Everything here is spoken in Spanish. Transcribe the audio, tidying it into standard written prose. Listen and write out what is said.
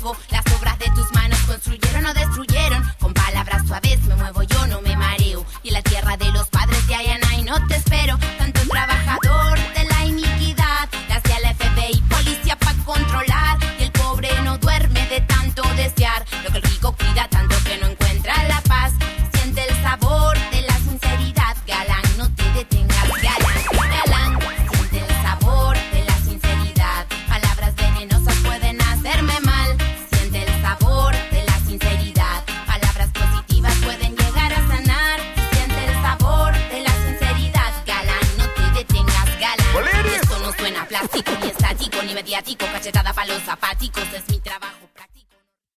fuego. Las obras de tus manos construyeron o destruyeron. Con palabras suaves me muevo yo, no me mareo. Y en la tierra de los padres de Ayanay no te espero. Tanto trabajador de la iniquidad, hacia la FBI, policía pa' controlar. Y el pobre no duerme de tanto desear lo que el rico cuida tanto que no encuentra la paz. Siente el sabor de la sinceridad, galán, no te detengas, galán, galán. Siente el sabor de la sinceridad, palabras venenosas pueden hacerme mal. Siente el sabor de la sinceridad, palabras positivas pueden llegar a sanar. Siente el sabor de la sinceridad, galán, no te detengas, galán. Esto no suena plástico, ni estático, ni mediático, cachetada pa' los zapáticos, es mi trabajo.